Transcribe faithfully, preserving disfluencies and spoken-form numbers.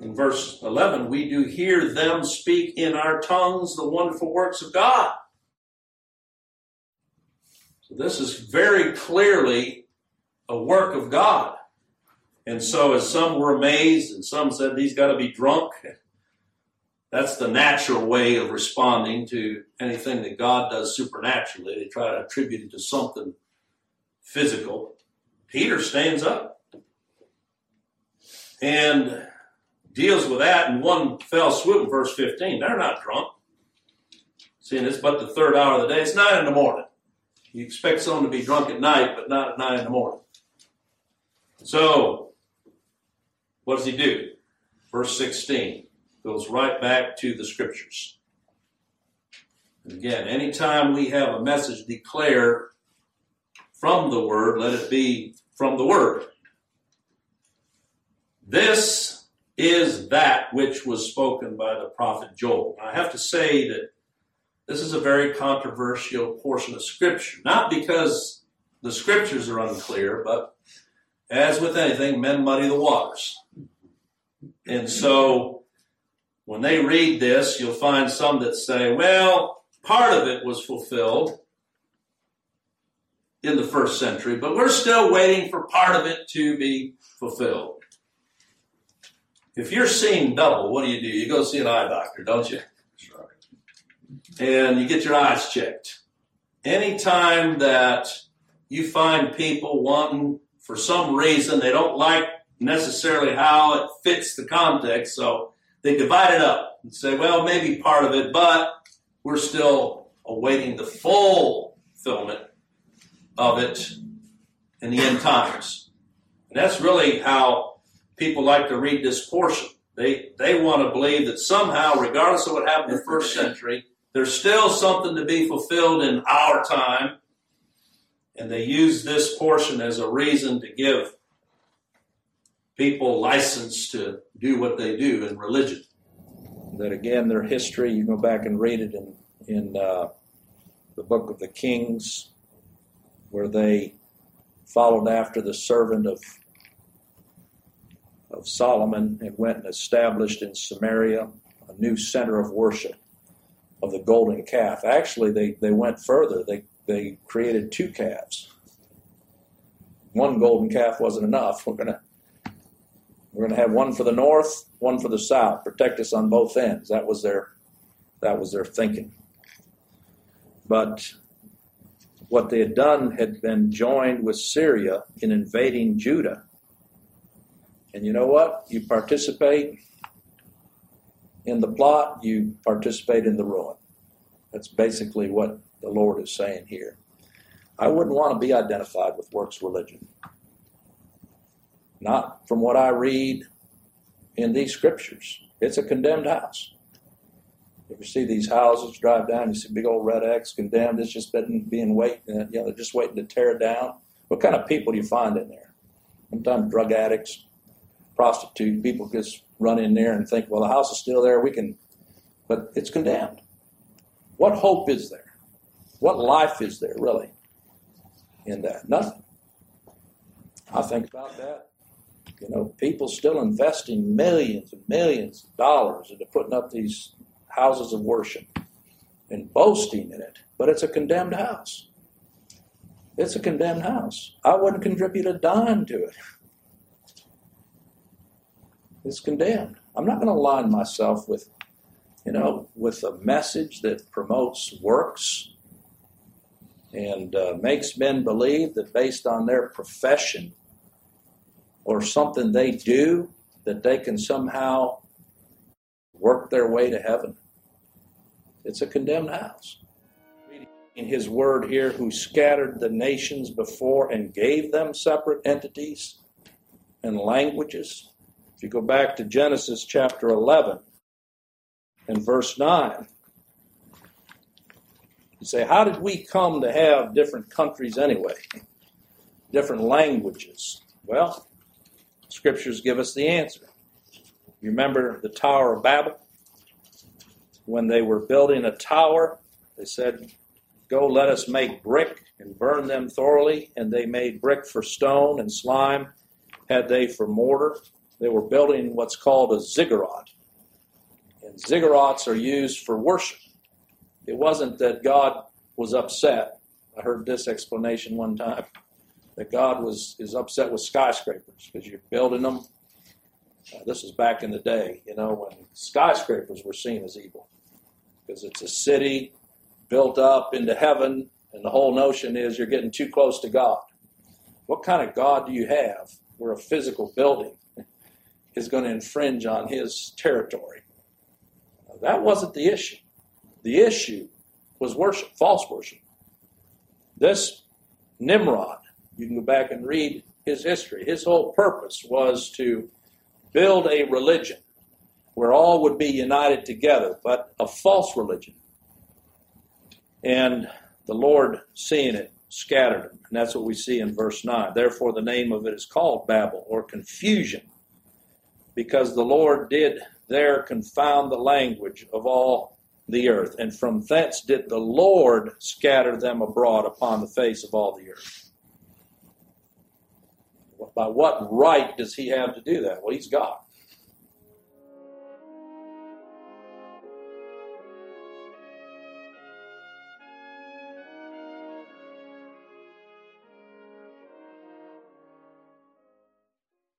in verse eleven, we do hear them speak in our tongues the wonderful works of God. So this is very clearly a work of God. And so as some were amazed and some said, these got to be drunk. That's the natural way of responding to anything that God does supernaturally. They try to attribute it to something physical. Peter stands up and deals with that in one fell swoop in verse fifteen. They're not drunk. Seeing it's but the third hour of the day. It's nine in the morning. You expect someone to be drunk at night, but not at nine in the morning. So, what does he do? Verse sixteen goes right back to the scriptures. And again, anytime we have a message declared from the word, let it be from the word. This is that which was spoken by the prophet Joel. I have to say that this is a very controversial portion of Scripture, not because the Scriptures are unclear, but as with anything, men muddy the waters. And so when they read this, you'll find some that say, well, part of it was fulfilled in the first century, but we're still waiting for part of it to be fulfilled. If you're seeing double, what do you do? You go see an eye doctor, don't you? Sure. And you get your eyes checked. Anytime that you find people wanting, for some reason, they don't like necessarily how it fits the context, so they divide it up and say, well, maybe part of it, but we're still awaiting the full fulfillment of it in the end times. And that's really how people like to read this portion. They they want to believe that somehow, regardless of what happened in the first century, there's still something to be fulfilled in our time. And they use this portion as a reason to give people license to do what they do in religion. That again, their history, you go back and read it in, in uh, the book of the Kings, where they followed after the servant of of Solomon and went and established in Samaria a new center of worship of the golden calf. Actually, they, they went further. They they created two calves. One golden calf wasn't enough. We're gonna we're gonna have one for the north, one for the south. Protect us on both ends. That was their that was their thinking. But what they had done had been joined with Syria in invading Judah. And you know what? You participate in the plot, you participate in the ruin. That's basically what the Lord is saying here. I wouldn't want to be identified with works religion. Not from what I read in these scriptures. It's a condemned house. You ever see these houses, drive down, you see big old red X, condemned, it's just been being waiting, you know, they're just waiting to tear it down. What kind of people do you find in there? Sometimes drug addicts, prostitute, people just run in there and think, well, the house is still there, we can, but it's condemned. What hope is there? What life is there, really, in that? Nothing. I think about that. You know, people still investing millions and millions of dollars into putting up these houses of worship and boasting in it, but it's a condemned house. It's a condemned house. I wouldn't contribute a dime to it. It's condemned. I'm not going to align myself with, you know, with a message that promotes works and uh, makes men believe that based on their profession or something they do, that they can somehow work their way to heaven. It's a condemned house. In his word here, who scattered the nations before and gave them separate entities and languages. If you go back to Genesis chapter eleven and verse nine, you say, how did we come to have different countries anyway? Different languages? Well, scriptures give us the answer. You remember the Tower of Babel? When they were building a tower, they said, go, let us make brick and burn them thoroughly. And they made brick for stone, and slime had they for mortar. They were building what's called a ziggurat. And ziggurats are used for worship. It wasn't that God was upset. I heard this explanation one time, that God was is upset with skyscrapers because you're building them. Uh, this was back in the day, you know, when skyscrapers were seen as evil. Because it's a city built up into heaven, and the whole notion is you're getting too close to God. What kind of God do you have where a physical building is going to infringe on his territory? That wasn't the issue. The issue was worship, false worship. This Nimrod, you can go back and read his history. His whole purpose was to build a religion where all would be united together, but a false religion. And the Lord, seeing it, scattered them. And that's what we see in verse nine. Therefore, the name of it is called Babel, or confusion, because the Lord did there confound the language of all the earth, and from thence did the Lord scatter them abroad upon the face of all the earth. By what right does he have to do that? Well, he's God.